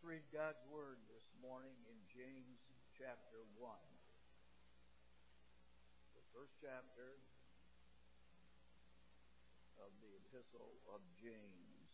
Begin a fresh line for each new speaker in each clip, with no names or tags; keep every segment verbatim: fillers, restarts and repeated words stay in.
read God's Word this morning in James chapter one. The first chapter of the Epistle of James.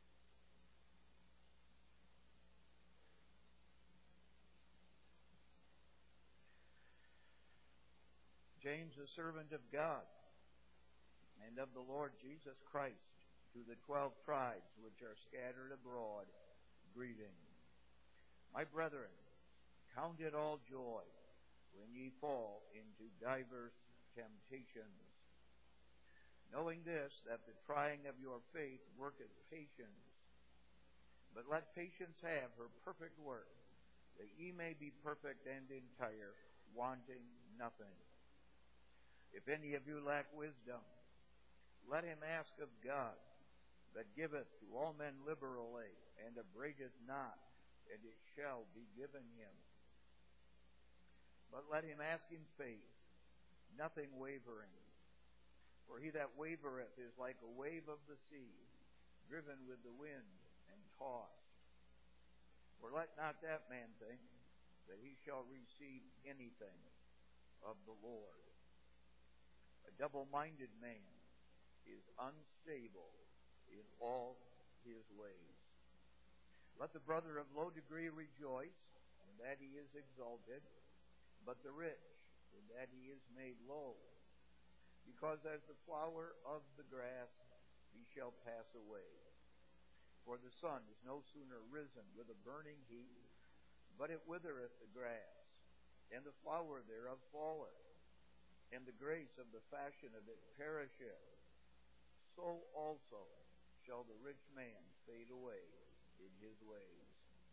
James, a servant of God and of the Lord Jesus Christ, to the twelve tribes which are scattered abroad, greeting. My brethren, count it all joy when ye fall into diverse temptations, knowing this, that the trying of your faith worketh patience. But let patience have her perfect work, that ye may be perfect and entire, wanting nothing. If any of you lack wisdom, let him ask of God, that giveth to all men liberally, and upbraideth not, and it shall be given him. But let him ask in faith, nothing wavering. For he that wavereth is like a wave of the sea, driven with the wind and tossed. For let not that man think that he shall receive anything of the Lord. A double-minded man is unstable in all his ways. Let the brother of low degree rejoice in that he is exalted, but the rich in that he is made low. Because as the flower of the grass he shall pass away. For the sun is no sooner risen with a burning heat, but it withereth the grass, and the flower thereof falleth, and the grace of the fashion of it perisheth. So also shall the rich man fade away in his ways.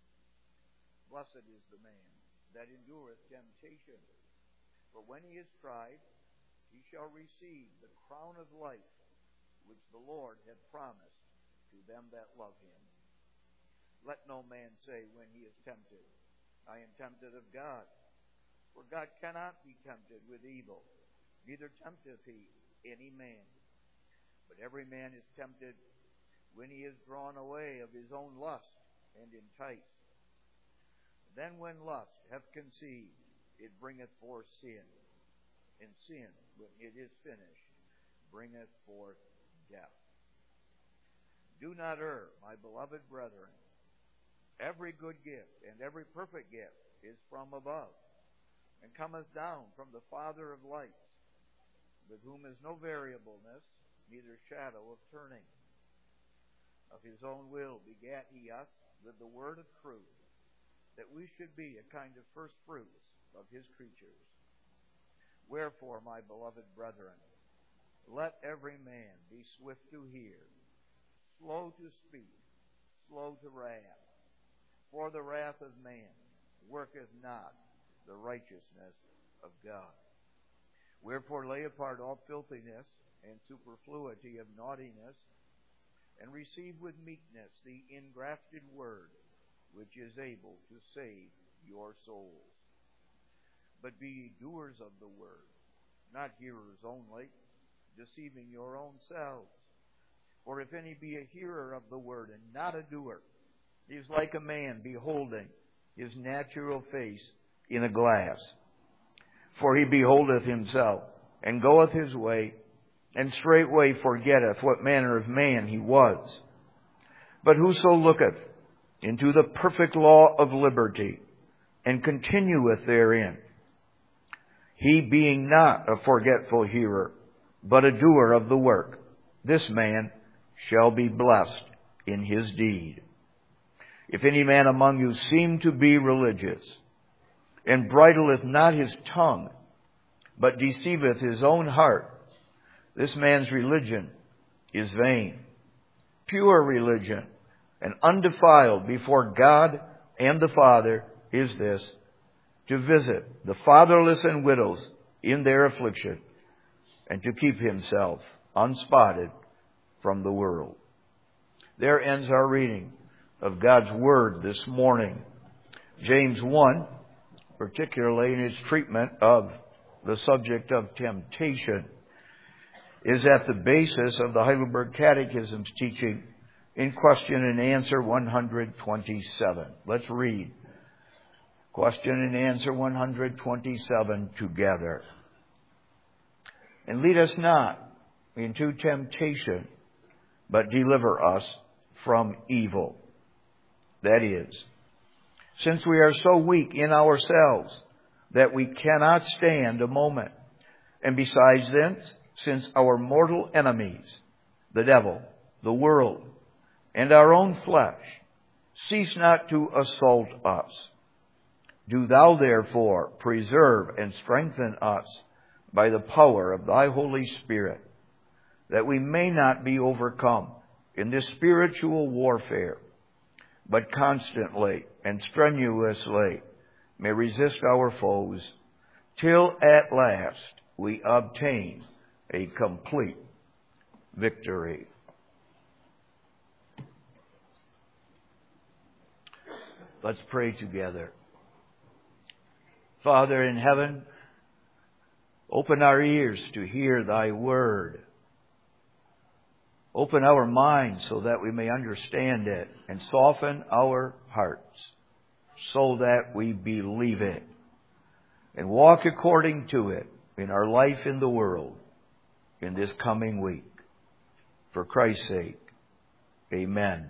Blessed is the man that endureth temptation, for when he is tried, he shall receive the crown of life which the Lord hath promised to them that love him. Let no man say when he is tempted, I am tempted of God. For God cannot be tempted with evil, neither tempteth he any man. But every man is tempted when he is drawn away of his own lust and enticed. Then when lust hath conceived, it bringeth forth sin. And sin, when it is finished, bringeth forth death. Do not err, my beloved brethren. Every good gift and every perfect gift is from above, and cometh down from the Father of lights, with whom is no variableness, neither shadow of turning. Of his own will begat he us with the word of truth, that we should be a kind of first fruits of his creatures. Wherefore, my beloved brethren, let every man be swift to hear, slow to speak, slow to wrath. For the wrath of man worketh not the righteousness of God. Wherefore lay apart all filthiness and superfluity of naughtiness, and receive with meekness the engrafted word, which is able to save your souls. But be ye doers of the word, not hearers only, deceiving your own selves. For if any be a hearer of the word and not a doer, he is like a man beholding his natural face in a glass. For he beholdeth himself, and goeth his way, and straightway forgetteth what manner of man he was. But whoso looketh into the perfect law of liberty, and continueth therein, he being not a forgetful hearer, but a doer of the work, this man shall be blessed in his deed. If any man among you seem to be religious, and bridleth not his tongue, but deceiveth his own heart, this man's religion is vain. Pure religion and undefiled before God and the Father is this, to visit the fatherless and widows in their affliction, and to keep himself unspotted from the world. There ends our reading of God's Word this morning. James one, particularly in its treatment of the subject of temptation, is at the basis of the Heidelberg Catechism's teaching in question and answer one hundred twenty-seven. Let's read question and answer one hundred twenty-seven together. And lead us not into temptation, but deliver us from evil. That is, since we are so weak in ourselves that we cannot stand a moment, and besides this, since our mortal enemies, the devil, the world, and our own flesh, cease not to assault us, do thou therefore preserve and strengthen us by the power of thy Holy Spirit, that we may not be overcome in this spiritual warfare, but constantly and strenuously may resist our foes, till at last we obtain a complete victory. Let's pray together. Father in heaven, open our ears to hear thy word. Open our minds so that we may understand it, and soften our hearts so that we believe it and walk according to it in our life in the world in this coming week. For Christ's sake, amen.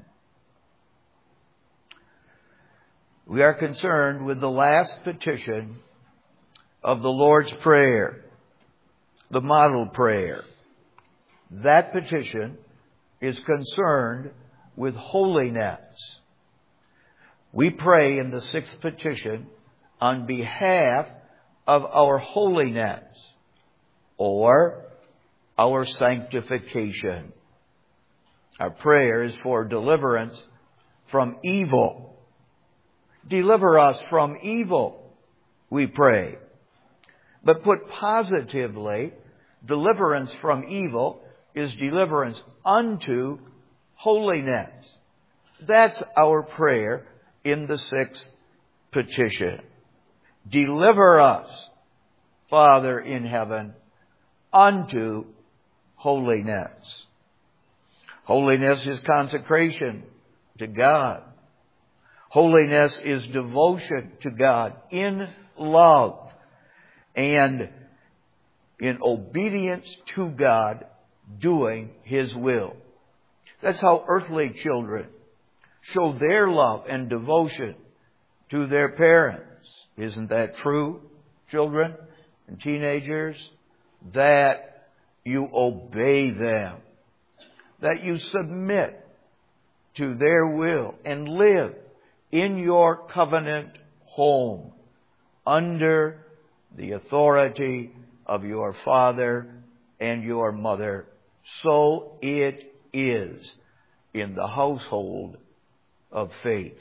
We are concerned with the last petition of the Lord's Prayer, the model prayer. That petition is concerned with holiness. We pray in the sixth petition on behalf of our holiness or our sanctification. Our prayer is for deliverance from evil. Deliver us from evil, we pray. But put positively, deliverance from evil is deliverance unto holiness. That's our prayer in the sixth petition. Deliver us, Father in heaven, unto holiness. Holiness is consecration to God. Holiness is devotion to God in love and in obedience to God, doing His will. That's how earthly children show their love and devotion to their parents. Isn't that true, children and teenagers? That you obey them, that you submit to their will and live in your covenant home under the authority of your father and your mother. So it is in the household of faith.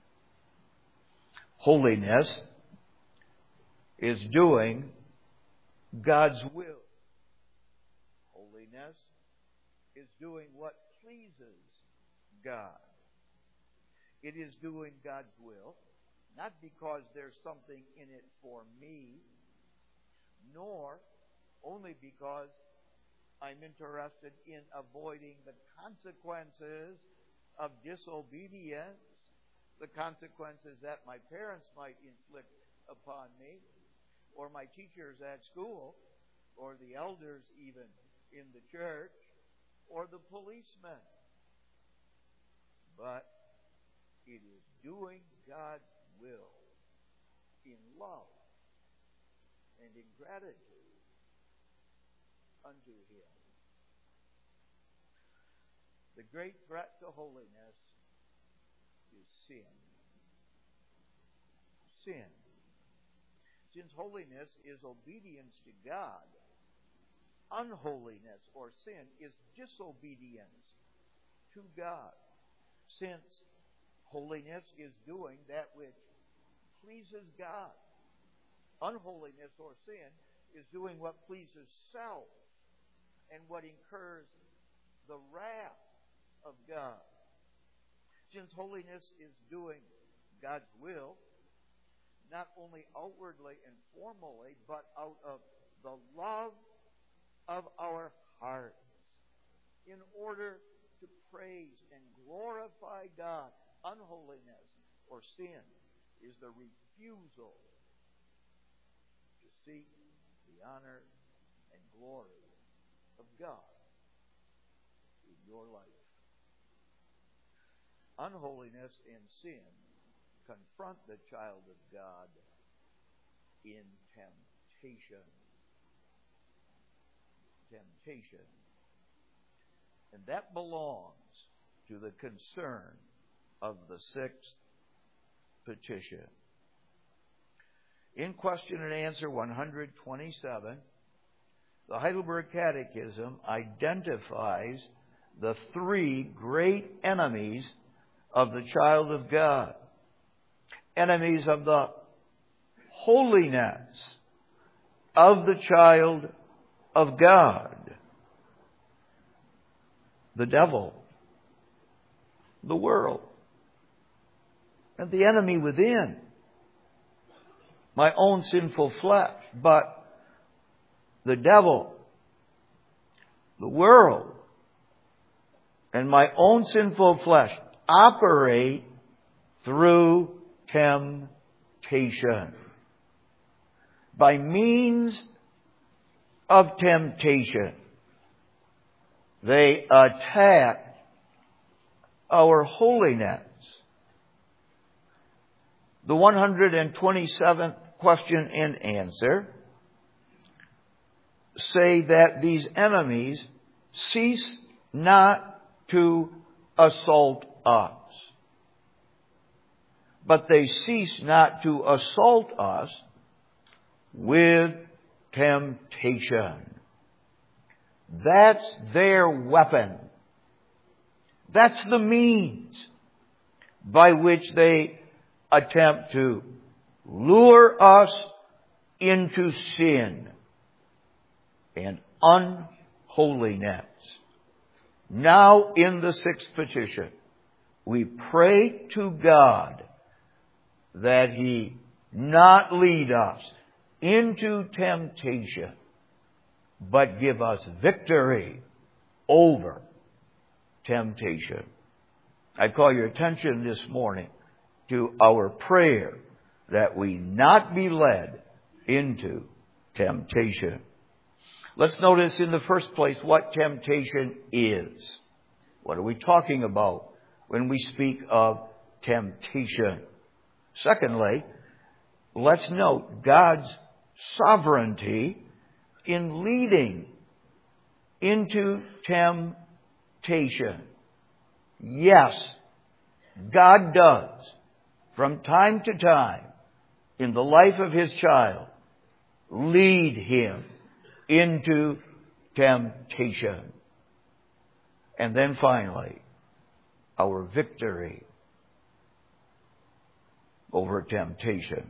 Holiness is doing God's will. Holiness is doing what pleases God. It is doing God's will, not because there's something in it for me, nor only because I'm interested in avoiding the consequences of disobedience, the consequences that my parents might inflict upon me, or my teachers at school, or the elders even in the church, or the policemen. But it is doing God's will in love and in gratitude unto Him. The great threat to holiness is sin. Sin. Since holiness is obedience to God, unholiness or sin is disobedience to God. Since holiness is doing that which pleases God, unholiness or sin is doing what pleases self and what incurs the wrath of God. Since holiness is doing God's will, not only outwardly and formally, but out of the love of our hearts, in order to praise and glorify God. Unholiness or sin is the refusal to seek the honor and glory of God in your life. Unholiness and sin confront the child of God in temptation. Temptation. And that belongs to the concern of the sixth petition. In question and answer one hundred twenty-seven, the Heidelberg Catechism identifies the three great enemies of the child of God. Enemies of the holiness of the child of God. The devil, the world, and the enemy within, my own sinful flesh. But the devil, the world, and my own sinful flesh operate through temptation. By means of temptation, they attack our holiness. The one hundred twenty-seventh question and answer say that these enemies cease not to assault us, but they cease not to assault us with temptation. That's their weapon. That's the means by which they attempt to lure us into sin and unholiness. Now, in the sixth petition, we pray to God that He not lead us into temptation, but give us victory over temptation. I call your attention this morning to our prayer that we not be led into temptation. Let's notice in the first place what temptation is. What are we talking about when we speak of temptation? Secondly, let's note God's sovereignty in leading into temptation. Yes, God does, from time to time, in the life of His child, lead him into temptation. And then finally, our victory over temptation.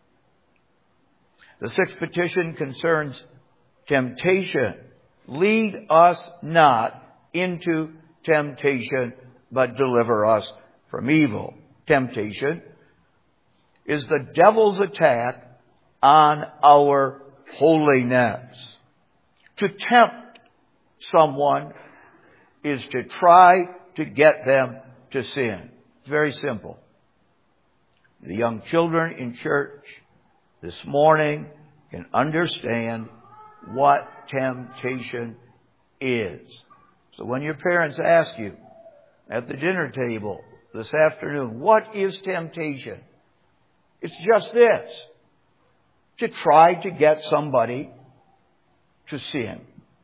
The sixth petition concerns temptation. Lead us not into temptation, but deliver us from evil. Temptation is the devil's attack on our holiness. To tempt someone is to try to get them to sin. It's very simple. The young children in church this morning can understand what temptation is. So when your parents ask you at the dinner table this afternoon, what is temptation? It's just this: to try to get somebody to sin.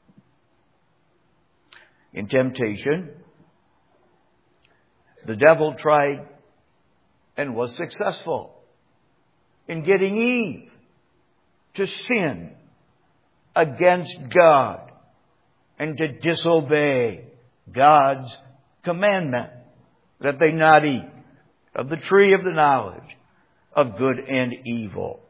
In temptation, the devil tried and was successful in getting Eve to sin against God and to disobey God's commandment that they not eat of the tree of the knowledge of good and evil.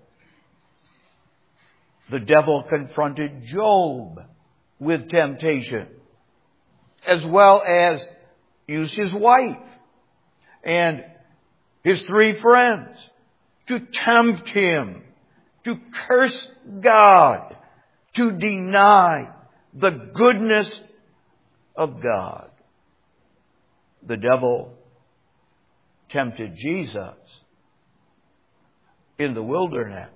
The devil confronted Job with temptation, as well as used his wife and his three friends to tempt him to curse God, to deny the goodness of God.
the devil tempted Jesus in the wilderness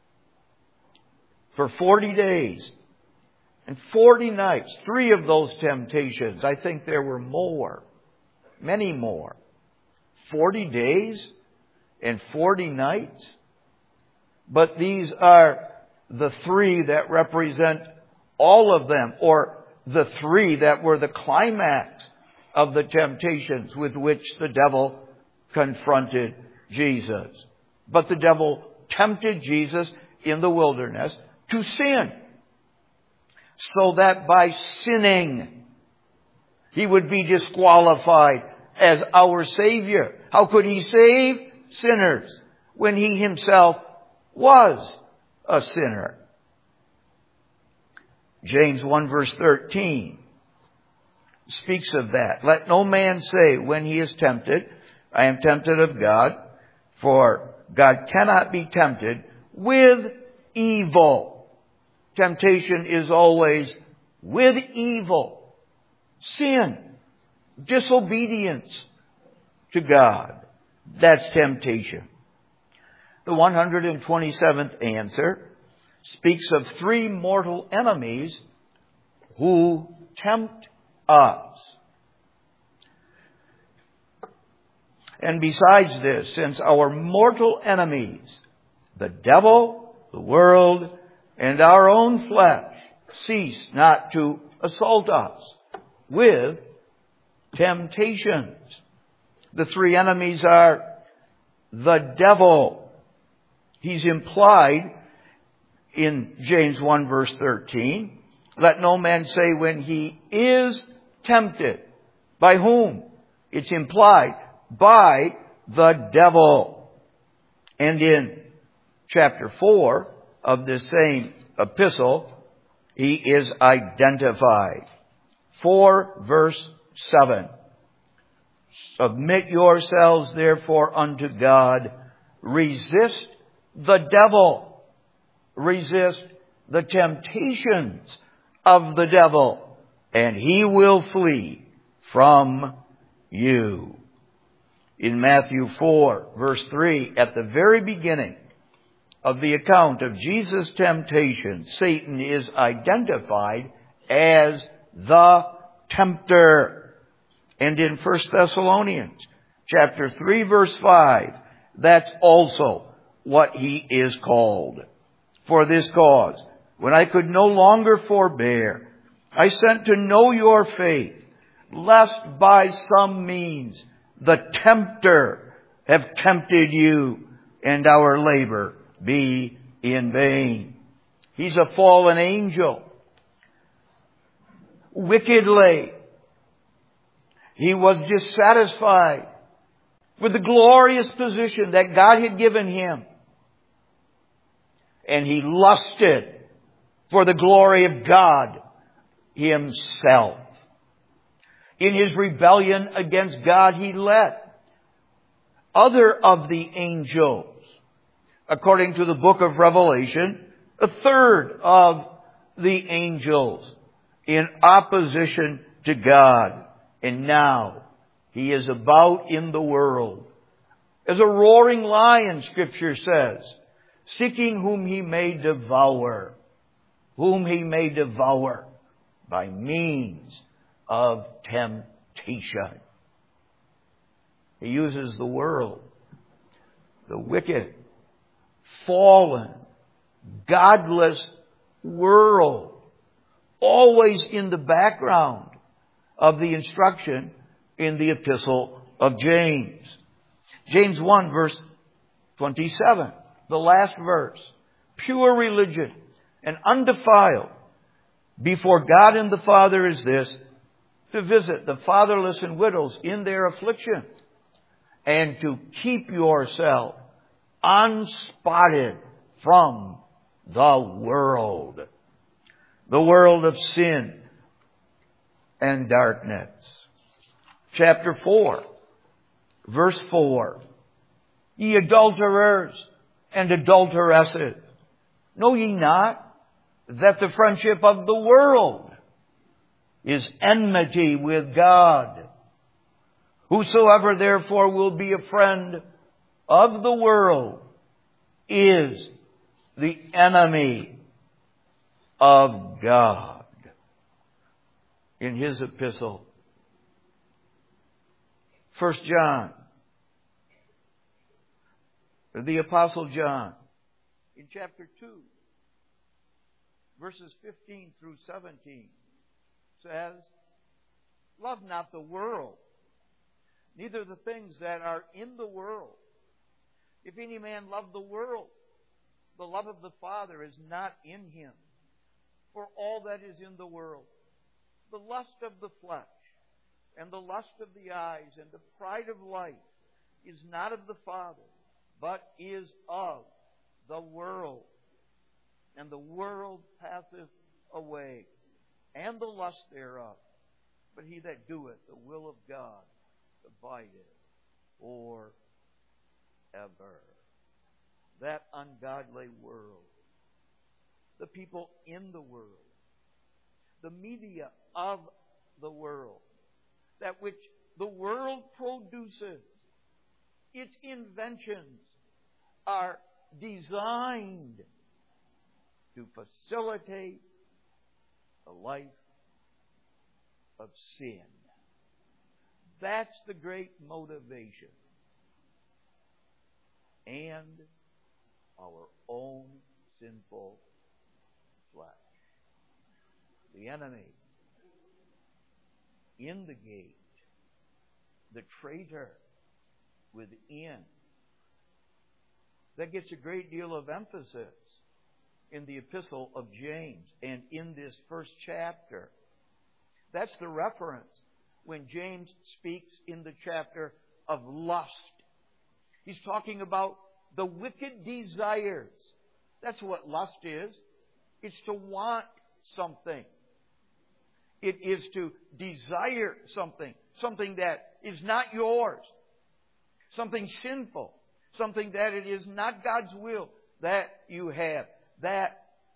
for forty days and forty nights. Three of those temptations. I think there were more. Many more. Forty days and forty nights. But these are the three that represent all of them, or the three that were the climax of the temptations with which the devil confronted Jesus. But the devil tempted Jesus in the wilderness to sin, so that by sinning he would be disqualified as our Savior. How could he save sinners when he himself was a sinner? James one verse thirteen speaks of that. Let no man say when he is tempted, I am tempted of God, for God cannot be tempted with evil. Temptation is always with evil. Sin. Disobedience to God. That's temptation. The one hundred twenty-seventh answer speaks of three mortal enemies who tempt us. And besides this, since our mortal enemies, the devil, the world, and our own flesh, cease not to assault us with temptations. The three enemies are the devil. He's implied in James one verse thirteen. Let no man say when he is tempted. By whom? It's implied by the devil. And in chapter four of this same epistle, he is identified. four verse seven. Submit yourselves therefore unto God. Resist the devil. Resist the temptations of the devil, and he will flee from you. In Matthew four, verse three, at the very beginning of the account of Jesus' temptation, Satan is identified as the tempter. And in First Thessalonians chapter three, verse five, that's also what he is called. For this cause, when I could no longer forbear, I sent to know your faith, lest by some means the tempter have tempted you, and our labor be in vain. He's a fallen angel. Wickedly, he was dissatisfied with the glorious position that God had given him. And he lusted for the glory of God himself. In his rebellion against God, he let other of the angels, according to the book of Revelation, a third of the angels in opposition to God. And now he is about in the world as a roaring lion, Scripture says, seeking whom he may devour, whom he may devour by means of temptation. He uses the world, the wicked, fallen, godless world, always in the background of the instruction in the epistle of James. James one verse twenty-seven, the last verse. Pure religion and undefiled before God and the Father is this, to visit the fatherless and widows in their affliction, and to keep yourself unspotted from the world, the world of sin and darkness. Chapter four, verse four. Ye adulterers and adulteresses, know ye not that the friendship of the world is enmity with God? Whosoever therefore will be a friend of the world is the enemy of God. In his epistle, First John, the Apostle John, in chapter two, verses fifteen through seventeen, says, "Love not the world, neither the things that are in the world. If any man love the world, the love of the Father is not in him. For all that is in the world, the lust of the flesh, and the lust of the eyes, and the pride of life, is not of the Father, but is of the world. And the world passeth away, and the lust thereof. But he that doeth the will of God abideth forever." That ungodly world, the people in the world, the media of the world, that which the world produces, its inventions are designed to facilitate a life of sin. That's the great motivation. And our own sinful flesh. The enemy in the gate, the traitor within. That gets a great deal of emphasis in the epistle of James and in this first chapter. That's the reference when James speaks in the chapter of lust. He's talking about the wicked desires. That's what lust is. It's to want something. It is to desire something. Something that is not yours. Something sinful. Something that it is not God's will that you have. That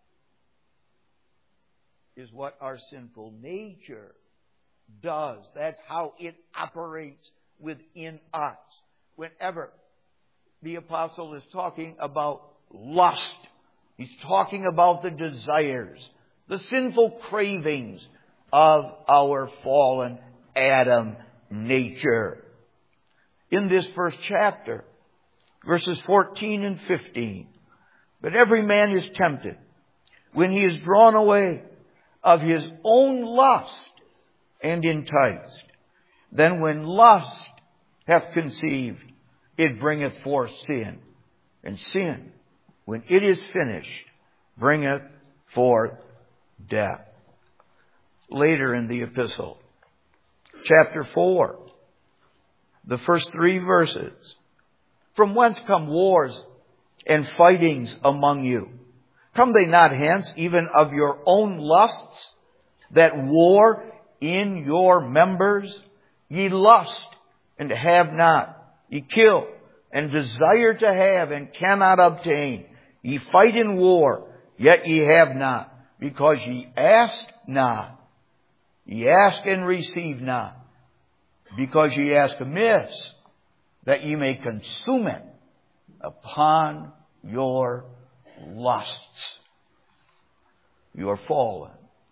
is what our sinful nature does. That's how it operates within us. Whenever the apostle is talking about lust, he's talking about the desires, the sinful cravings of our fallen Adam nature. In this first chapter, verses fourteen and fifteen, "But every man is tempted when he is drawn away of his own lust and enticed. Then when lust hath conceived, it bringeth forth sin. And sin, when it is finished, bringeth forth death." Later in the epistle, chapter four, the first three verses. "From whence come wars and fightings among you? Come they not hence, even of your own lusts, that war in your members? Ye lust and have not. Ye kill and desire to have and cannot obtain. Ye fight in war, yet ye have not, because ye ask not. Ye ask and receive not, because ye ask amiss, that ye may consume it upon your lusts." Your fallen,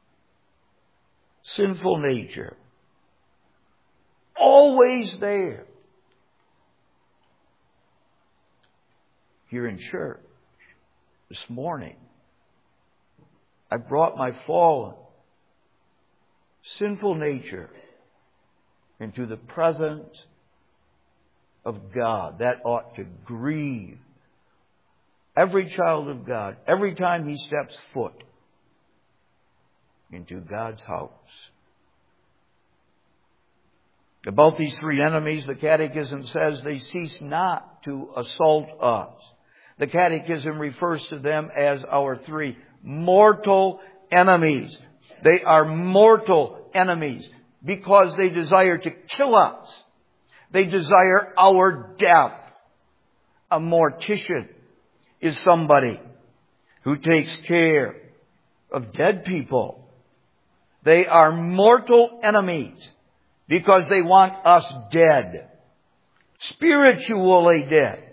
sinful nature, always there. Here in church this morning, I brought my fallen, sinful nature into the presence of God. That ought to grieve every child of God every time he steps foot into God's house. About these three enemies, the Catechism says they cease not to assault us. The Catechism refers to them as our three mortal enemies. They are mortal enemies because they desire to kill us. They desire our death. A mortician is somebody who takes care of dead people. They are mortal enemies because they want us dead. Spiritually dead.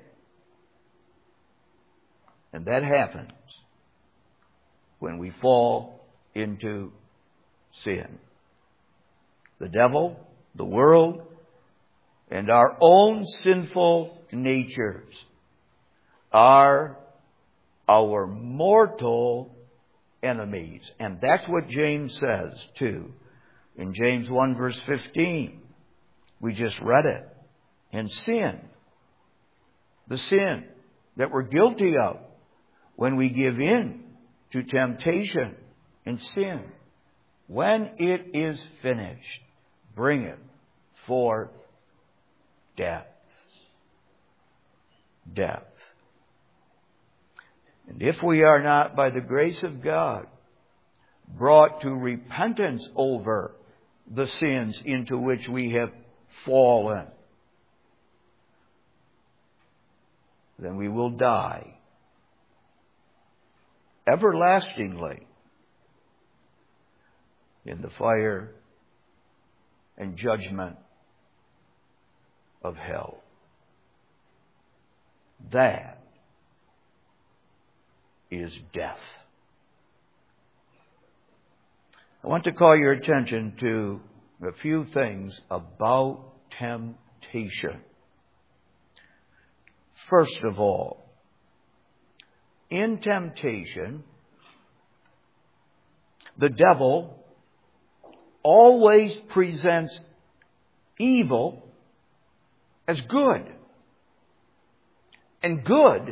And that happens when we fall into sin. The devil, the world, and our own sinful natures are our mortal enemies. And that's what James says too. In James one verse fifteen, we just read it. And sin, the sin that we're guilty of when we give in to temptation and sin, when it is finished, bringeth forth death. Death. And if we are not, by the grace of God, brought to repentance over the sins into which we have fallen, then we will die everlastingly in the fire and judgment of hell. That is death. I want to call your attention to a few things about temptation. First of all, in temptation, the devil always presents evil as good, and good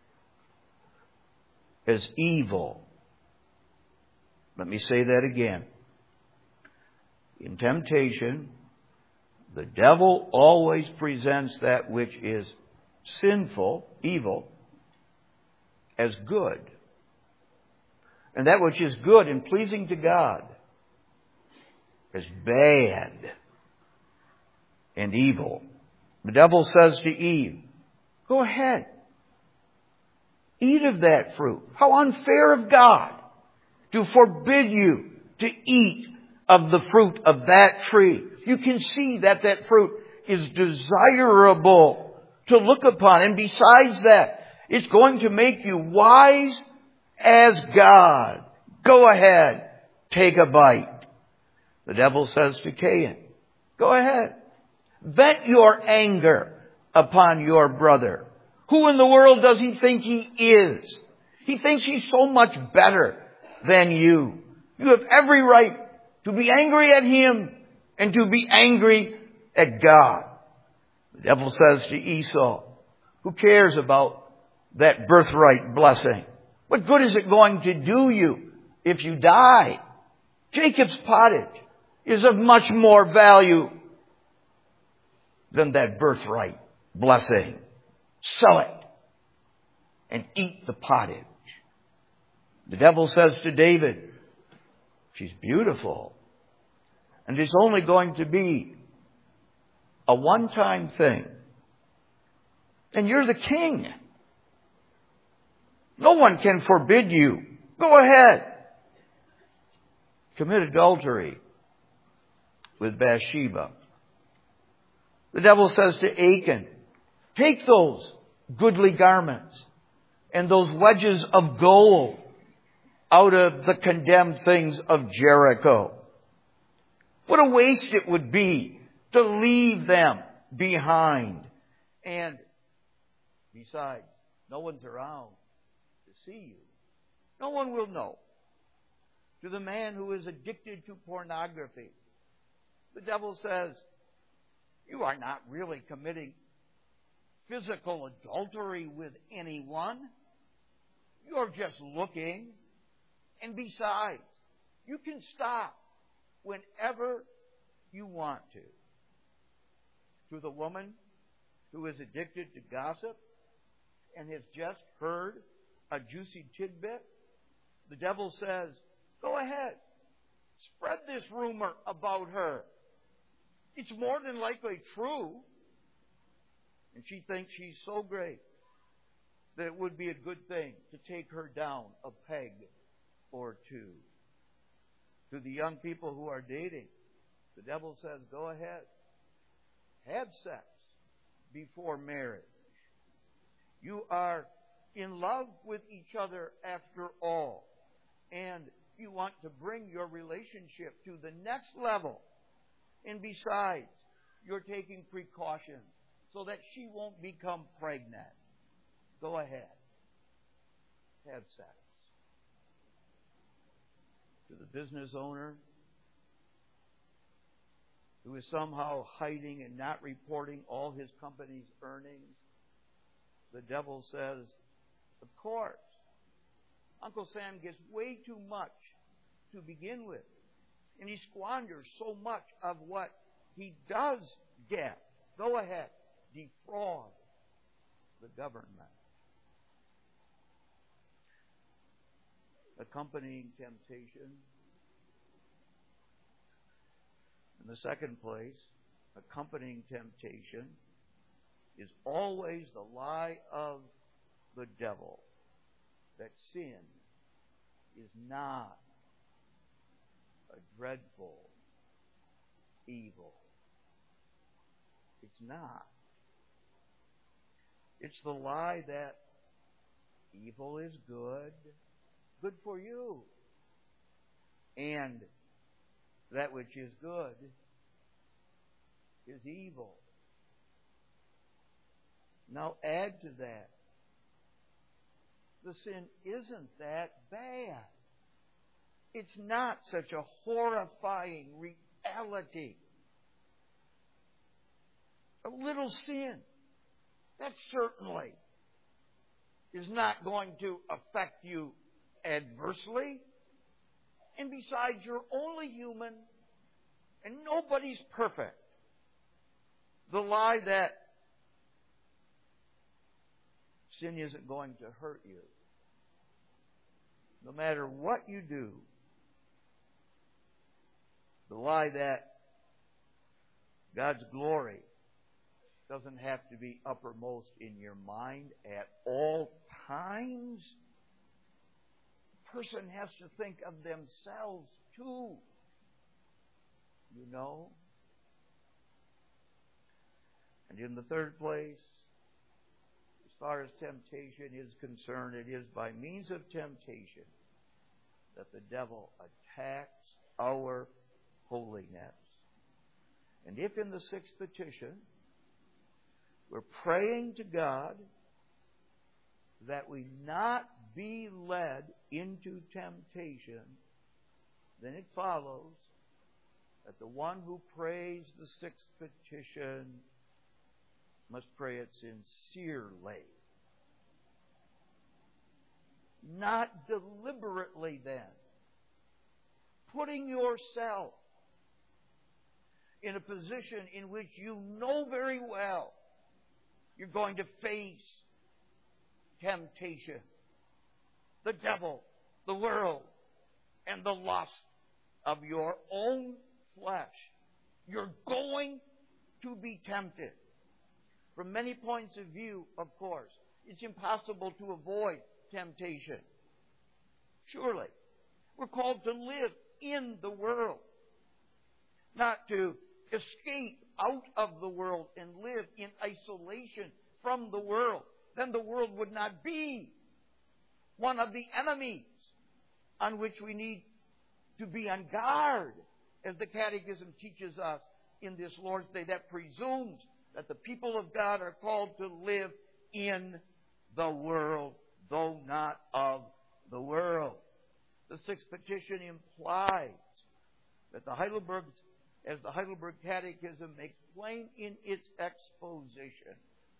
as evil. Let me say that again. In temptation, the devil always presents that which is sinful, evil, as good. And that which is good and pleasing to God as bad and evil. The devil says to Eve, go ahead. Eat of that fruit. How unfair of God to forbid you to eat of the fruit of that tree. You can see that that fruit is desirable to look upon. And besides that, it's going to make you wise as God. Go ahead. Take a bite. The devil says to Cain, go ahead. Vent your anger upon your brother. Who in the world does he think he is? He thinks he's so much better than you. You have every right to be angry at him and to be angry at God. The devil says to Esau, who cares about that birthright blessing? What good is it going to do you if you die? Jacob's pottage is of much more value than that birthright blessing. Sell it and eat the pottage. The devil says to David, she's beautiful, and it's only going to be a one-time thing. And you're the king. No one can forbid you. Go ahead. Commit adultery with Bathsheba. The devil says to Achan, take those goodly garments and those wedges of gold out of the condemned things of Jericho. What a waste it would be to leave them behind. And besides, no one's around to see you. No one will know. To the man who is addicted to pornography, the devil says, you are not really committing physical adultery with anyone. You're just looking. And besides, you can stop whenever you want to. To the woman who is addicted to gossip and has just heard a juicy tidbit, the devil says, go ahead. Spread this rumor about her. It's more than likely true. And she thinks she's so great that it would be a good thing to take her down a peg or two. To the young people who are dating,
The devil says, go ahead. Have sex before marriage. You are in love with each other after all. And you want to bring your relationship to the next level. And besides, you're taking precautions so that she won't become pregnant. Go ahead. Have sex. To the business owner who is somehow hiding and not reporting all his company's earnings, the devil says, of course, Uncle Sam gets way too much to begin with. And he squanders so much of what he does get. Go ahead, defraud the government. Accompanying temptation. In the second place, accompanying temptation is always the lie of the devil that sin is not a dreadful evil. It's not. It's the lie that evil is good, good for you, and that which is good is evil. Now add to that, the sin isn't that bad. It's not such a horrifying reality. A little sin, that certainly is not going to affect you adversely. And besides, you're only human and nobody's perfect. The lie that sin isn't going to hurt you, no matter what you do. The lie that God's glory doesn't have to be uppermost in your mind at all times. A person has to think of themselves too. You know? And in the third place, as far as temptation is concerned, it is by means of temptation that the devil attacks our holiness. And if in the sixth petition we're praying to God that we not be led into temptation, then it follows that the one who prays the sixth petition must pray it sincerely. Not deliberately then. Putting yourself in a position in which you know very well you're going to face temptation, the devil, the world, and the lust of your own flesh. You're going to be tempted. From many points of view, of course, it's impossible to avoid temptation. Surely, we're called to live in the world, not to escape out of the world and live in isolation from the world. Then the world would not be one of the enemies on which we need to be on guard, as the Catechism teaches us in this Lord's Day, that presumes that the people of God are called to live in the world, though not of the world. The sixth petition implies that the Heidelberg, as the Heidelberg Catechism makes plain in its exposition,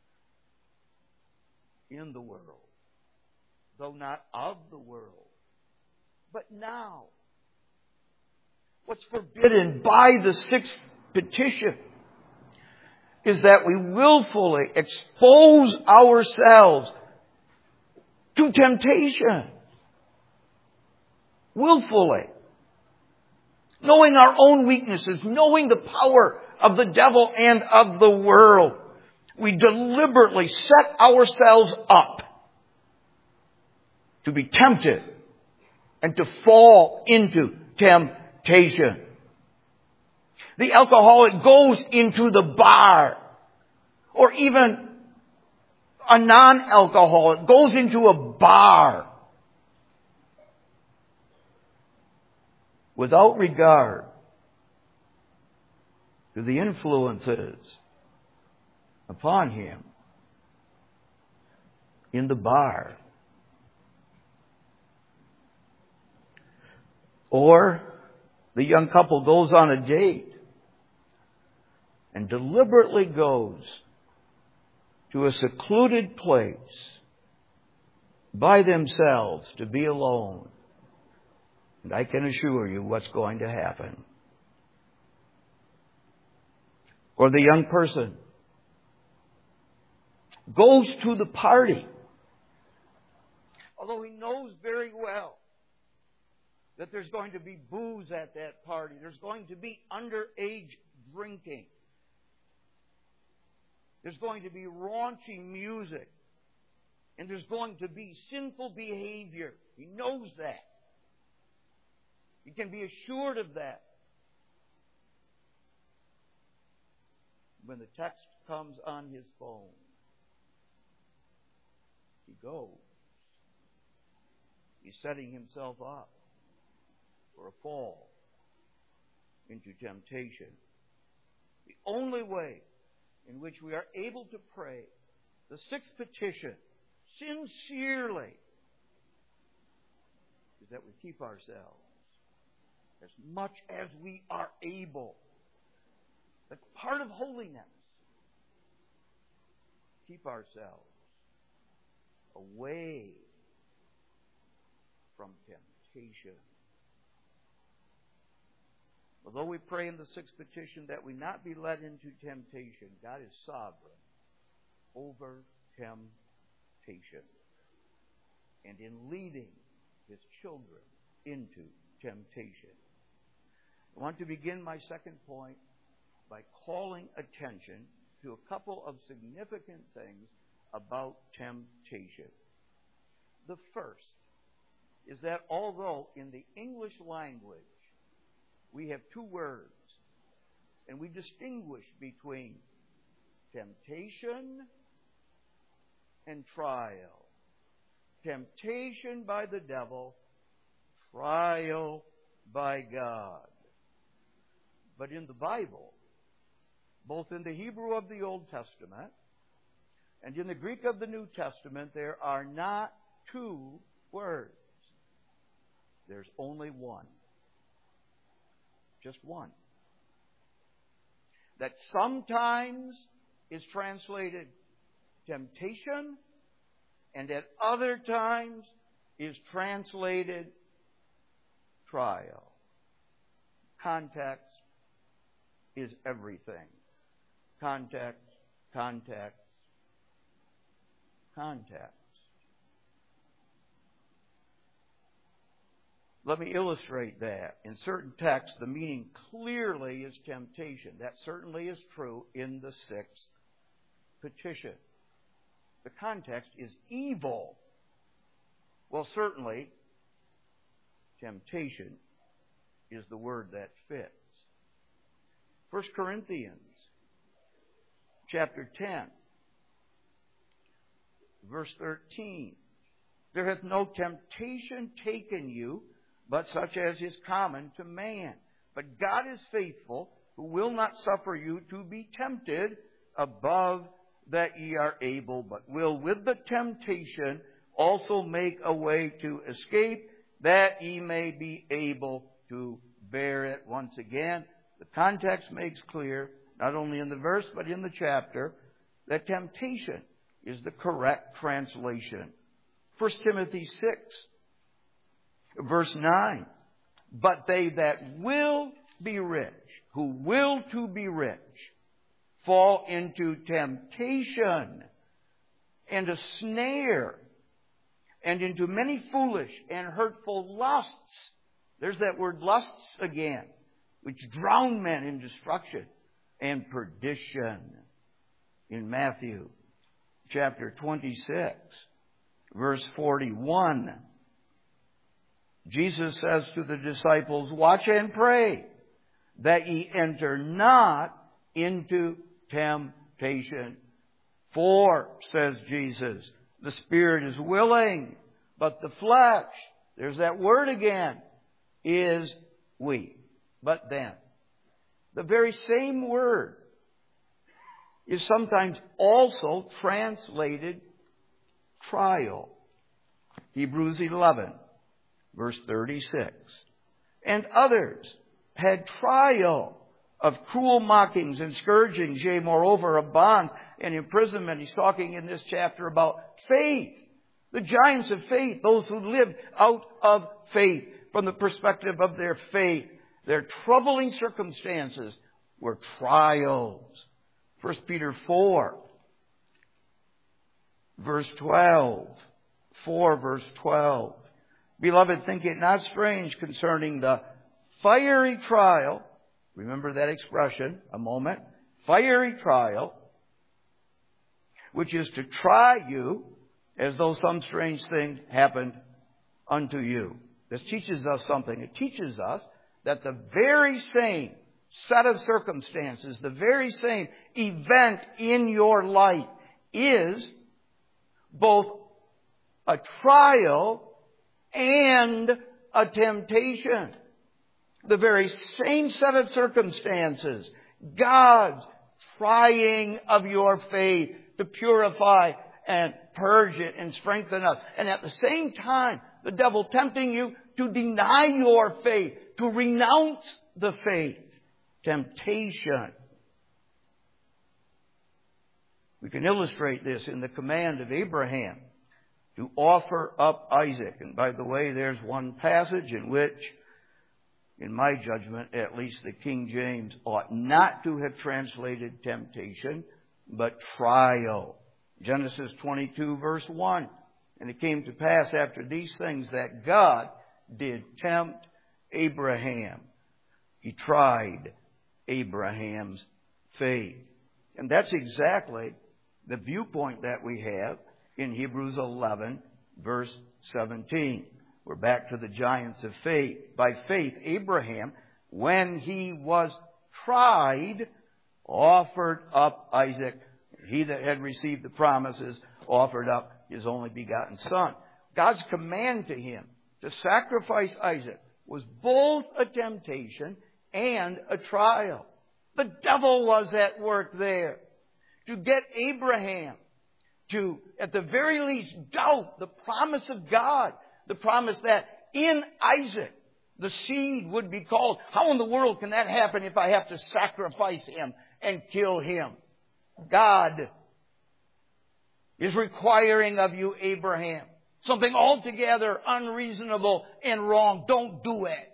in the world, though not of the world, but now. What's forbidden by the sixth petition is that we willfully expose ourselves to temptation. Willfully. Knowing our own weaknesses, knowing the power of the devil and of the world, we deliberately set ourselves up to be tempted and to fall into temptation.
The alcoholic goes into the bar. Or even a non-alcoholic goes into a bar without regard to the influences upon him in the bar. Or the young couple goes on a date and deliberately goes to a secluded place by themselves to be alone. And I can assure you what's going to happen. Or the young person goes to the party, although he knows very well that there's going to be booze at that party. There's going to be underage drinking. There's going to be raunchy music. And there's going to be sinful behavior. He knows that. He can be assured of that. When the text comes on his phone, he goes. He's setting himself up for a fall into temptation. The only way in which we are able to pray the sixth petition sincerely is that we keep ourselves as much as we are able. That's part of holiness. Keep ourselves away from temptation. Although we pray in the sixth petition that we not be led into temptation, God is sovereign over temptation and in leading His children into temptation. I want to begin my second point by calling attention to a couple of significant things about temptation. The first is that although in the English language we have two words, and we distinguish between temptation and trial. Temptation by the devil, trial by God. But in the Bible, both in the Hebrew of the Old Testament and in the Greek of the New Testament, there are not two words. There's only one. Just one. That sometimes is translated temptation and at other times is translated trial. Context is everything. Context, context, context. Let me illustrate that. In certain texts, the meaning clearly is temptation. That certainly is true in the sixth petition. The context is evil. Well, certainly, temptation is the word that fits. First Corinthians chapter ten, verse thirteen. There hath no temptation taken you, but such as is common to man. But God is faithful, who will not suffer you to be tempted above that ye are able, but will with the temptation also make a way to escape, that ye may be able to bear it. Once again, the context makes clear, not only in the verse, but in the chapter, that temptation is the correct translation. First Timothy six, verse nine. But they that will be rich, who will to be rich, fall into temptation and a snare and into many foolish and hurtful lusts. There's that word lusts again, which drown men in destruction and perdition. In Matthew chapter twenty-six, verse forty-one, Jesus says to the disciples, watch and pray that ye enter not into temptation. For, says Jesus, the spirit is willing, but the flesh, there's that word again, is weak. But then, the very same word is sometimes also translated trial. Hebrews eleven, verse thirty-six. And others had trial of cruel mockings and scourgings, yea, moreover, of bonds and imprisonment. He's talking in this chapter about faith. The giants of faith, those who lived out of faith, from the perspective of their faith. Their troubling circumstances were trials. First Peter four, verse twelve. four, verse twelve. Beloved, think it not strange concerning the fiery trial. Remember that expression a moment. Fiery trial, which is to try you as though some strange thing happened unto you. This teaches us something. It teaches us that the very same set of circumstances, the very same event in your life is both a trial and a temptation. The very same set of circumstances. God's trying of your faith to purify and purge it and strengthen us. And at the same time, the devil tempting you to deny your faith, to renounce the faith. Temptation. We can illustrate this in the command of Abraham to offer up Isaac. And by the way, there's one passage in which, in my judgment, at least the King James ought not to have translated temptation, but trial. Genesis twenty-two, verse one. And it came to pass after these things that God did tempt Abraham. He tried Abraham's faith. And that's exactly the viewpoint that we have in Hebrews eleven, verse seventeen. We're back to the giants of faith. By faith, Abraham, when he was tried, offered up Isaac. He that had received the promises offered up his only begotten son. God's command to him to sacrifice Isaac was both a temptation and a trial. The devil was at work there to get Abraham to, at the very least, doubt the promise of God. The promise that in Isaac, the seed would be called. How in the world can that happen if I have to sacrifice him and kill him? God is requiring of you, Abraham, something altogether unreasonable and wrong. Don't do it.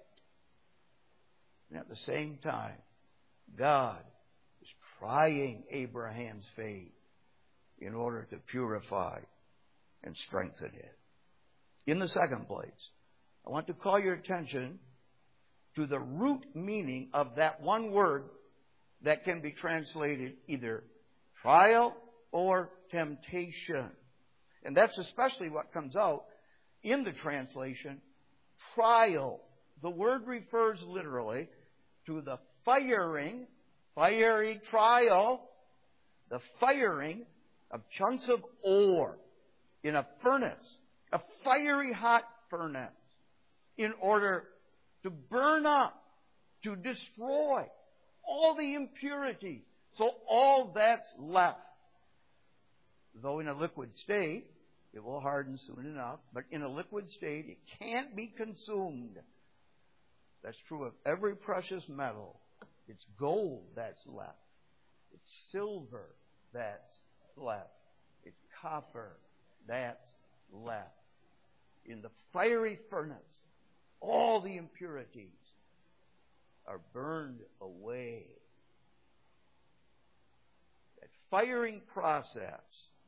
And at the same time, God is trying Abraham's faith in order to purify and strengthen it. In the second place, I want to call your attention to the root meaning of that one word that can be translated either trial or temptation. And that's especially what comes out in the translation trial. The word refers literally to the firing, fiery trial, the firing of chunks of ore in a furnace, a fiery hot furnace, in order to burn up, to destroy all the impurities. So all that's left, though in a liquid state, it will harden soon enough, but in a liquid state, it can't be consumed. That's true of every precious metal. It's gold that's left. It's silver that's left. It's copper that's left. In the fiery furnace, all the impurities are burned away. That firing process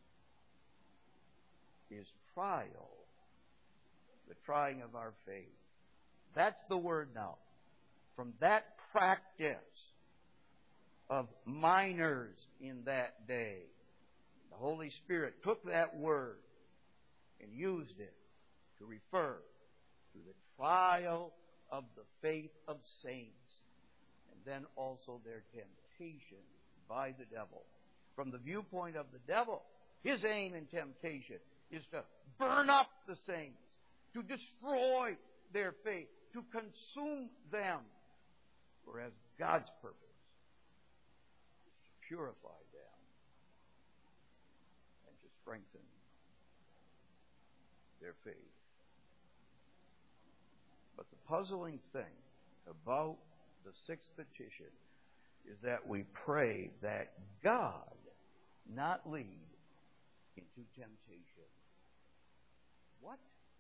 is trial, the trying of our faith. That's the word now. From that practice of miners in that day, the Holy Spirit took that word and used it to refer to the trial of the faith of saints. And
then also their temptation by the devil. From the viewpoint of the devil, his aim in temptation is to burn up the saints, to destroy their faith, to consume them. Whereas God's purpose is to purify them and to strengthen their faith. But the puzzling thing about the sixth petition is that we pray that God not lead into temptation. What?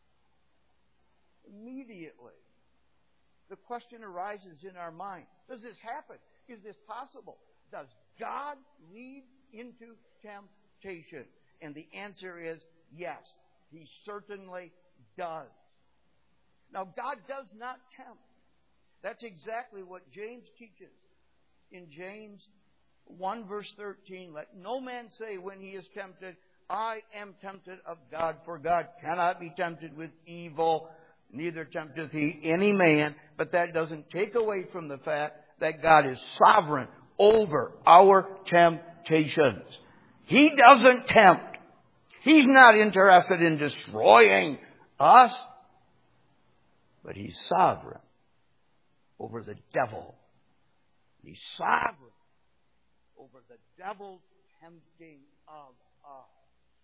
Immediately, the question arises in our mind, does this happen? Is this possible? Does God lead into temptation? And the answer is yes, He certainly does. Now, God does not tempt. That's exactly what James teaches. In James one verse thirteen, let no man say when he is tempted, I am tempted of God, for God cannot be tempted with evil, neither tempteth He any man. But that doesn't take away from the fact that God is sovereign over our temptations. He doesn't tempt. He's not interested in destroying us. But He's sovereign over the devil. He's sovereign over the devil's tempting of us.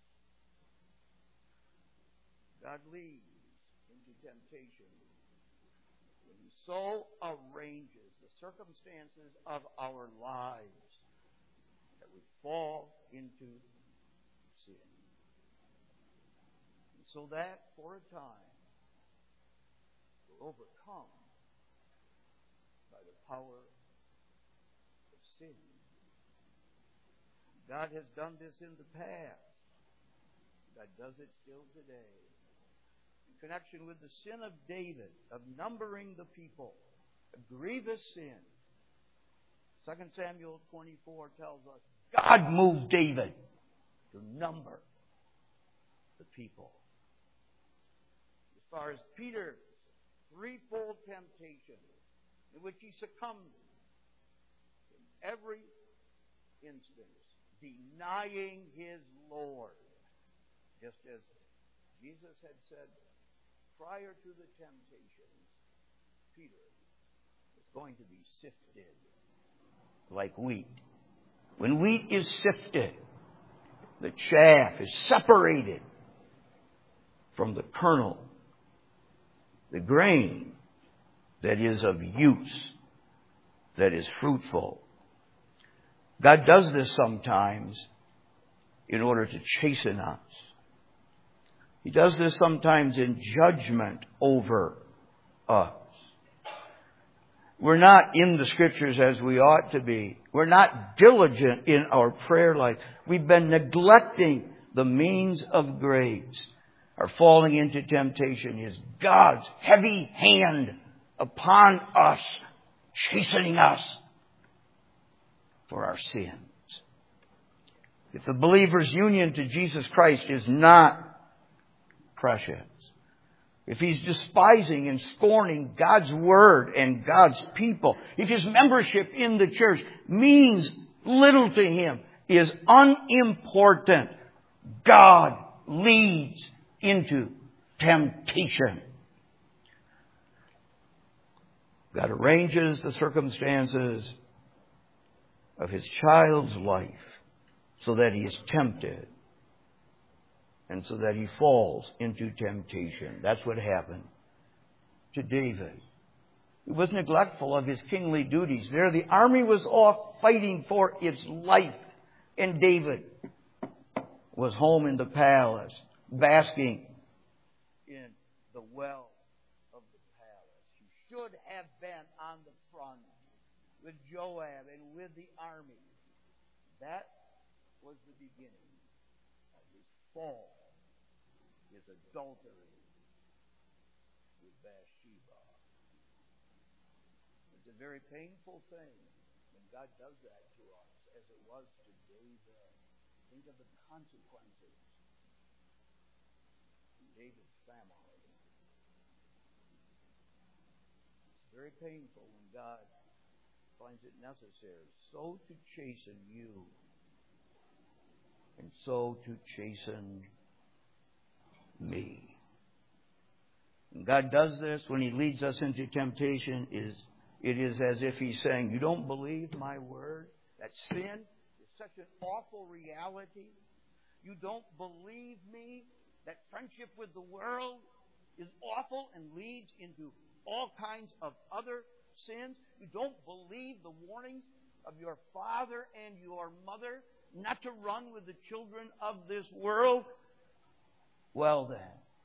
God leads into temptation when He so arranges the circumstances of our lives that we fall into sin. And so that for a time we're overcome by the power of sin. God has done this in the past. God does it still today. In connection with the sin of David, of numbering the people, a grievous sin. Second Samuel twenty-four tells us God moved David to number the people. As far as Peter's threefold temptation, in which he succumbed in every instance, denying his Lord, just as Jesus had said prior to the temptation, Peter was going to be sifted like wheat. When wheat is sifted, the chaff is separated from the kernel, the grain that is of use, that is fruitful. God does this sometimes in order to chasten us. He does this sometimes in judgment over us. We're not in the Scriptures as we ought to be. We're not diligent in our prayer life. We've been neglecting the means of grace. Our falling into temptation is God's heavy hand upon us, chastening us for our sins. If the believer's union to Jesus Christ is not precious, if he's despising and scorning God's Word and God's people, if his membership in the church means little to him, is unimportant, God leads into temptation. God arranges the circumstances of His child's life so that he is tempted and so that he falls into temptation. That's what happened to David. He was neglectful of his kingly duties. There the army was off fighting for its life, and David was home in the palace, basking in the well of the palace. He should have been on the front with Joab and with the army. That was the beginning of his fall, his adultery with Bathsheba. It's a very painful thing when God does that to us, as it was to David. Think of the consequences in David's family. It's very painful when God
finds it necessary so to chasten you and so to chasten me. And God does this when He leads us into temptation. Is It is as if He's saying, you don't believe my word? That sin is such an awful reality. You don't believe me? That friendship with the world is awful and leads into all kinds of other sins. You don't believe the warnings of your father and your mother not to run with the children of this world? Well then,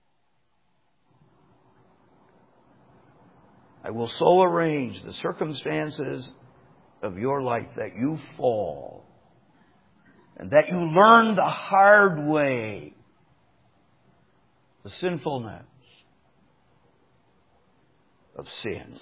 I will so arrange the circumstances of your life that you fall and that you learn the hard way, the sinfulness of sin.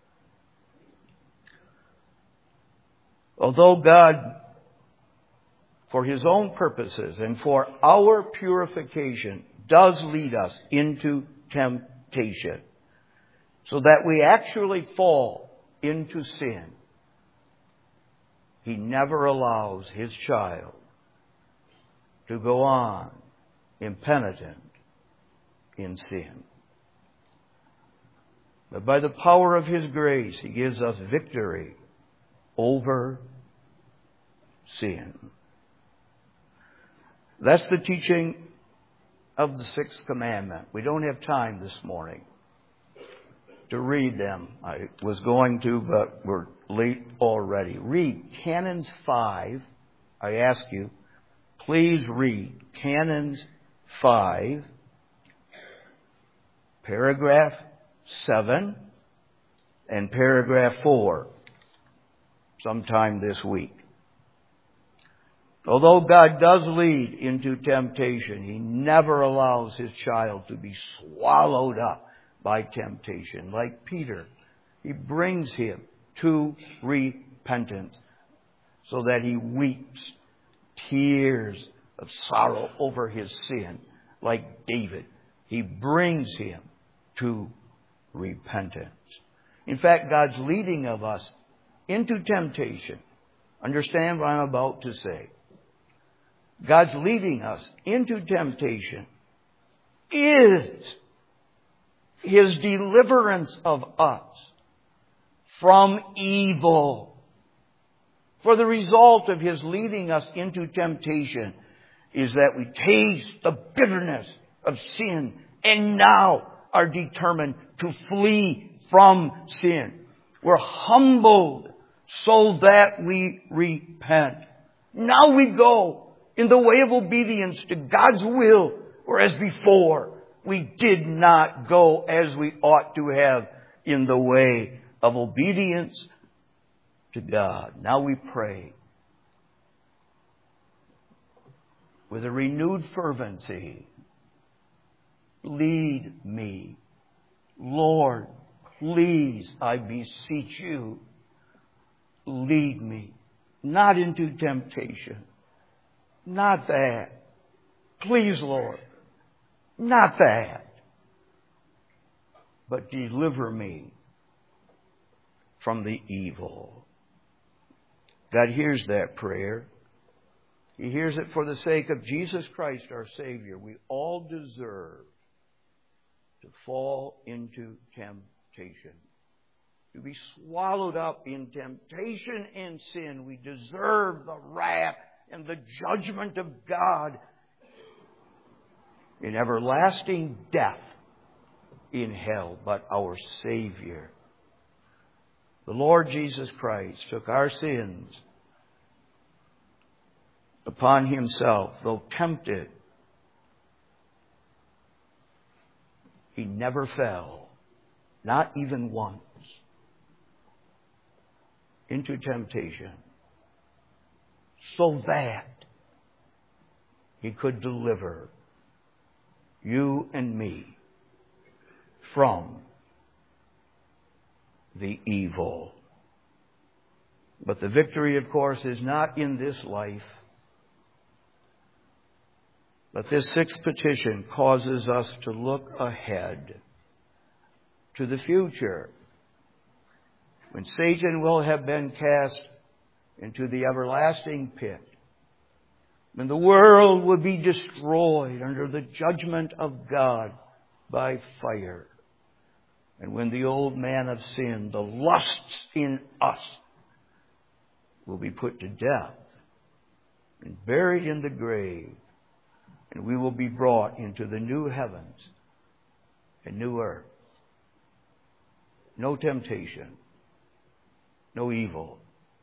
Although God, for His own purposes and for our purification, does lead us into temptation, so that we actually fall into sin, He never allows His child to go on impenitent in sin. But by the power of His grace, He gives us victory over sin. That's the teaching of the sixth commandment. We don't have time this morning to read them. I was going to, but we're late already. Read Canons five. I ask you, please read Canons five, paragraph seven, and paragraph four, sometime this week. Although God does lead into temptation, He never allows His child to be swallowed up by temptation. Like Peter, He brings him to repentance so that he weeps tears of sorrow over his sin. Like David, He brings him to repentance. In fact, God's leading of us into temptation. Understand what I'm about to say. God's leading us into temptation is His deliverance of us from evil. For the result of His leading us into temptation is that we taste the bitterness of sin and now are determined to flee from sin. We're humbled so that we repent. Now we go in the way of obedience to God's will, whereas before we did not go as we ought to have in the way of obedience to God. Now we pray with a renewed fervency. Lead me, Lord, please, I beseech you, lead me, not into temptation. Not that. Please, Lord. Not that. But deliver me from the evil. God hears that prayer. He hears it for the sake of Jesus Christ, our Savior. We all deserve to fall into temptation. To be swallowed up in temptation and sin. We deserve the wrath and the judgment of God in everlasting death in hell. But our Savior, the Lord Jesus Christ, took our sins upon Himself. Though tempted, He never fell, not even once, into temptation, so that He could deliver you and me from the evil. But the victory, of course, is not in this life. But this sixth petition causes us to look ahead to the future. when Satan will have been cast into the everlasting pit, when the world will be destroyed under the judgment of God by fire, and when the old man of sin, the lusts in us, will be put to death and buried in the grave, and we will be brought into the new heavens and new earth. No temptation, no evil,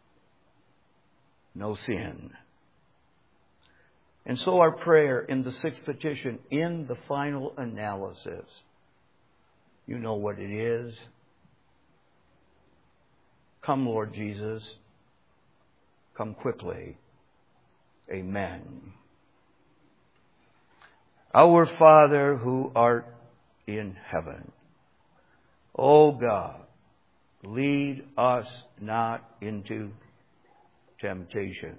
no sin. And so our prayer in the sixth petition, in the final analysis, you know what it is. Come, Lord Jesus. Come quickly. Amen. Our Father who art in heaven, O God, lead us not into temptation.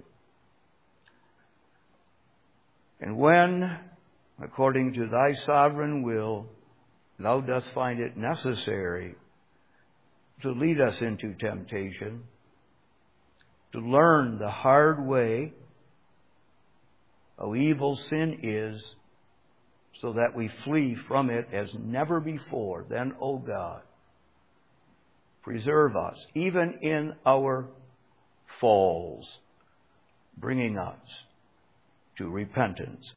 And when, according to thy sovereign will, thou dost find it necessary to lead us into temptation, to learn the hard way how evil sin is, so that we flee from it as never before, then, O God, preserve us, even in our falls, bringing us to repentance.